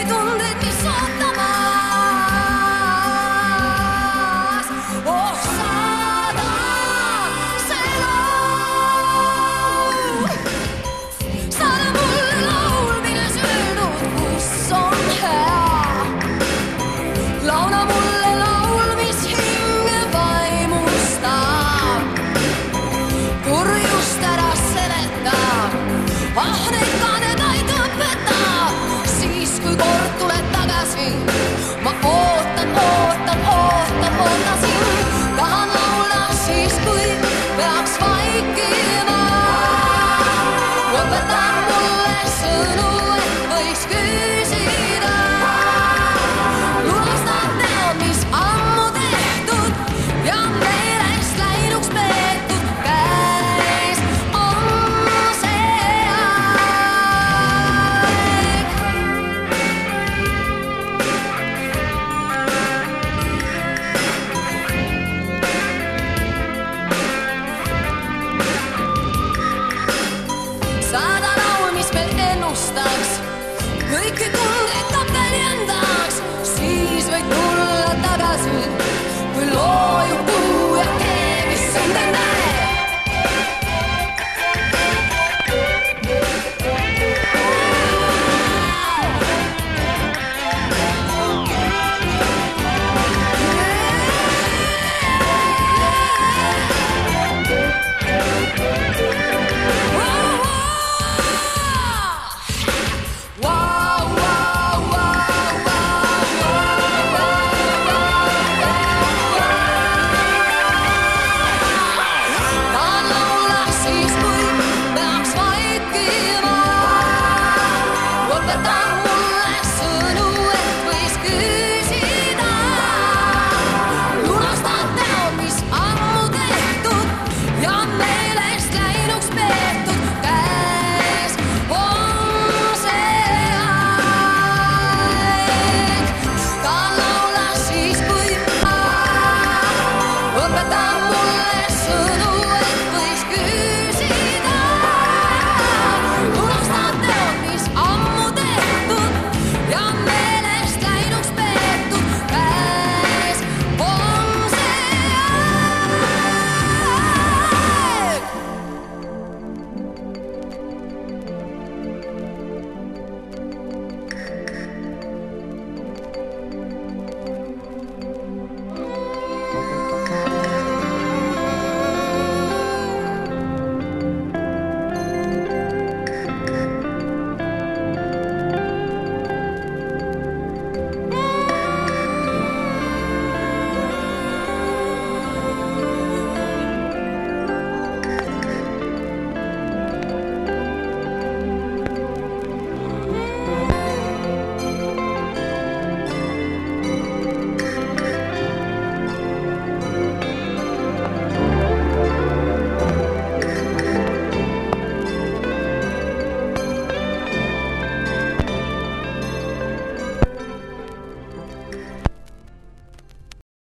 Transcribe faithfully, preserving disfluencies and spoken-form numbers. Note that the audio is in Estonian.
tunded, mis ootamas. Oh, saada see laul. Saada mulle laul, milles öeldud, kus on hea. Laula mulle laul, mis hinge vaimustab. Kurjust ära seletab, ah neid kanedaid õpetab. Siis kui kord tuled tagasi, ma ootan, ootan, ootan, ootasin. Tahan laulda siis, kui peaks vaikima. Õpeta mulle sõnu, et võiks küsida. Lunastad teod, mis ammu tehtud ja meelest läinuks peetud. Käes on see aeg. Saada laul, mis meil ennustaks kõiki tunne.